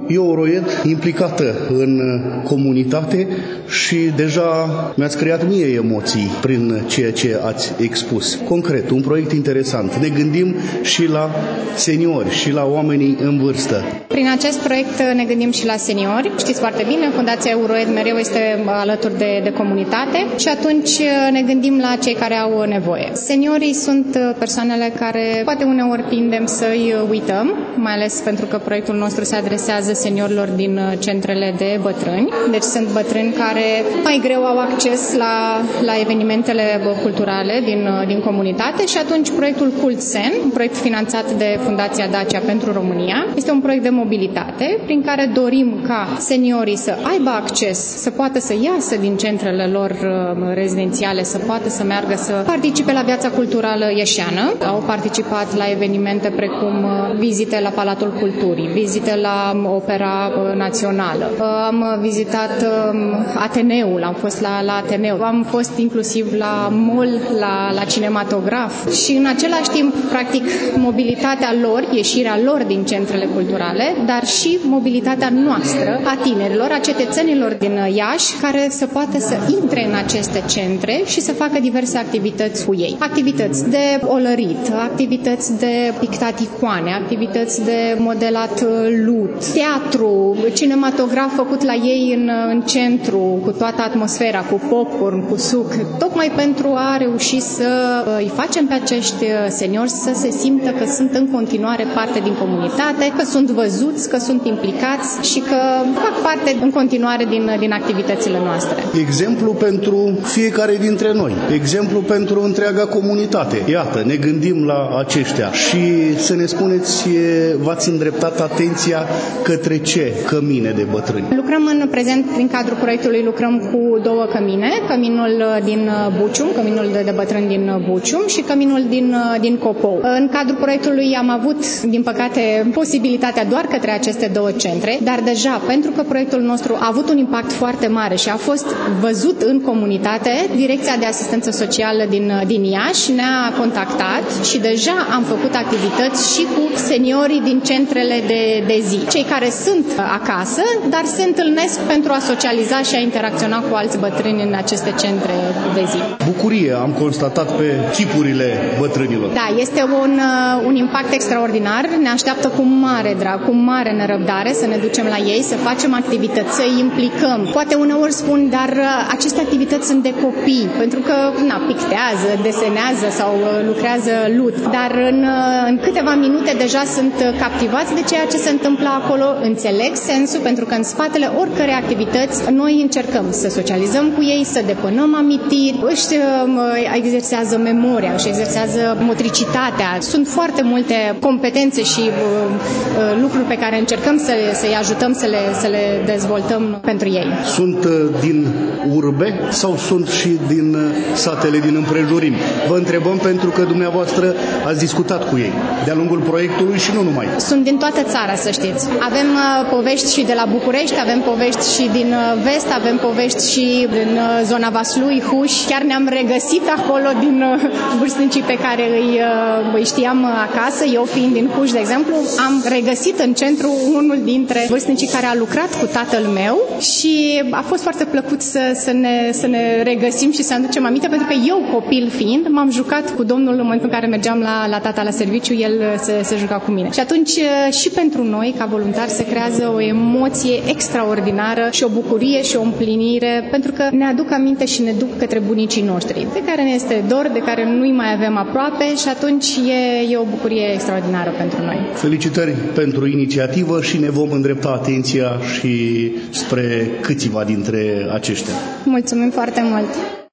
Euroed implicată în comunitate și deja mi-ați creat mie emoții prin ceea ce ați expus. Concret, un proiect interesant. Ne gândim și la seniori și la oamenii în vârstă. Prin acest proiect ne gândim și la seniori. Știți foarte bine, Fundația Euroed mereu este alături de comunitate și atunci ne gândim la cei care au nevoie. Seniorii sunt persoanele care poate uneori tindem să-i uităm, mai ales pentru că proiectul nostru se adresează seniorilor din centrele de bătrâni. Deci sunt bătrâni care mai greu au acces la evenimentele culturale din comunitate și atunci proiectul CultSen, un proiect finanțat de Fundația Dacia pentru România, este un proiect de mobilitate prin care dorim ca seniorii să aibă acces, să poată să iasă din centrele lor rezidențiale, să poată să meargă să participe la viața culturală ieșeană. Au participat la evenimente precum vizite la Palatul Culturii, vizite la Opera Națională. Am vizitat Ateneul, am fost la Ateneu, am fost inclusiv la mall, la cinematograf și în același timp, practic, mobilitatea lor, ieșirea lor din centrele culturale, dar și mobilitatea noastră, a tinerilor, a cetățenilor din Iași, care să poată să intre în aceste centre și să facă diverse activități cu ei. Activități de olărit, activități de pictat icoane, activități de modelat lut, teatru, cinematograf făcut la ei în centru, cu toată atmosfera, cu popcorn, cu suc, tocmai pentru a reuși să îi facem pe acești seniori să se simtă că sunt în continuare parte din comunitate, că sunt văzuți, că sunt implicați și că fac parte în continuare din activitățile noastre. Exemplu pentru fiecare dintre noi, exemplu pentru întreaga comunitate. Iată, ne gândim la aceștia și să ne spuneți, v-ați îndreptat atenția către ce cămine de bătrâni? Lucrăm în prezent, prin cadrul proiectului, lucrăm cu două cămine, căminul din Bucium, căminul de bătrâni din Bucium și căminul din Copou. În cadrul proiectului am avut, din păcate, posibilitatea doar către aceste două centre, dar deja, pentru că proiectul nostru a avut un impact foarte mare și a fost văzut în comunitate, Direcția de Asistență Socială din Iași ne-a contactat și deja am făcut activități și cu seniorii din centrele de zi. Cei care sunt acasă, dar se întâlnesc pentru a socializa și a interacționa cu alți bătrâni în aceste centre de zi. Bucurie am constatat pe chipurile bătrânilor. Da, este un impact extraordinar. Ne așteaptă cu mare drag, cu mare nerăbdare să ne ducem la ei, să facem activități, să-i implicăm. Poate uneori spun, dar aceste activități sunt de copii, pentru că pictează, desenează sau lucrează lut, dar în câteva minute deja sunt captivați de ceea ce se întâmplă acolo, înțeleg sensul, pentru că în spatele oricărei activități noi încercăm să socializăm cu ei, să depunem amintiri, își exersează memoria, își exersează motricitatea. Sunt foarte multe competențe și lucruri pe care încercăm să-i ajutăm să le dezvoltăm pentru ei. Sunt din urbe sau sunt și din satele din împrejurimi? Vă întrebăm pentru că dumneavoastră ați discutat cu ei de-a lungul proiectului și nu numai. Sunt din toată țara, să știți. Avem povești și de la București, avem povești și din vest, avem povești și din zona Vaslui, Huș. Chiar ne-am regăsit acolo din vârstnicii pe care îi știam acasă. Eu fiind din Huș, de exemplu, am regăsit în centru unul dintre vârstnicii care a lucrat cu tatăl meu și a fost foarte plăcut să ne regăsim și să aducem aminte, pentru că eu, copil fiind, m-am jucat cu domnul în momentul în care mergeam la tata la serviciu, el se juca cu mine. Și atunci și pentru noi, ca voluntari, se creează o emoție extraordinară și o bucurie și o împlinire, pentru că ne aduc aminte și ne duc către bunicii noștri, de care ne este dor, de care nu-i mai avem aproape și atunci e o bucurie extraordinară pentru noi. Felicitări pentru inițiativă și ne vom îndrepta atenția și spre câțiva dintre aceștia. Mulțumim foarte mult!